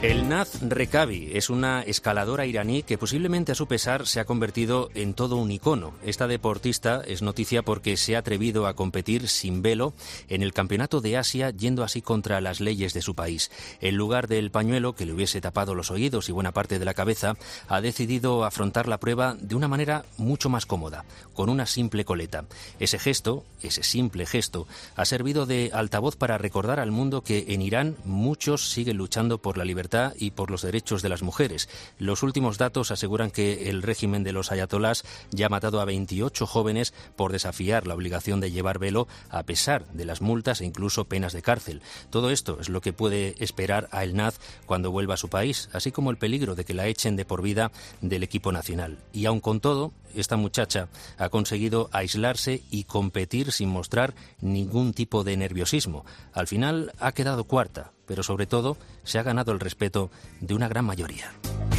El Naz Rekabi es una escaladora iraní que posiblemente a su pesar se ha convertido en todo un icono. Esta deportista es noticia porque se ha atrevido a competir sin velo en el Campeonato de Asia, yendo así contra las leyes de su país. En lugar del pañuelo que le hubiese tapado los oídos y buena parte de la cabeza, ha decidido afrontar la prueba de una manera mucho más cómoda, con una simple coleta. Ese simple gesto, ha servido de altavoz para recordar al mundo que en Irán muchos siguen luchando por la libertad y por los derechos de las mujeres. Los últimos datos aseguran que el régimen de los ayatolás ya ha matado a 28 jóvenes por desafiar la obligación de llevar velo, a pesar de las multas e incluso penas de cárcel. Todo esto es lo que puede esperar a El Naz cuando vuelva a su país, así como el peligro de que la echen de por vida del equipo nacional. Y aun con todo, esta muchacha ha conseguido aislarse y competir sin mostrar ningún tipo de nerviosismo. Al final ha quedado cuarta, pero sobre todo se ha ganado el respeto de una gran mayoría.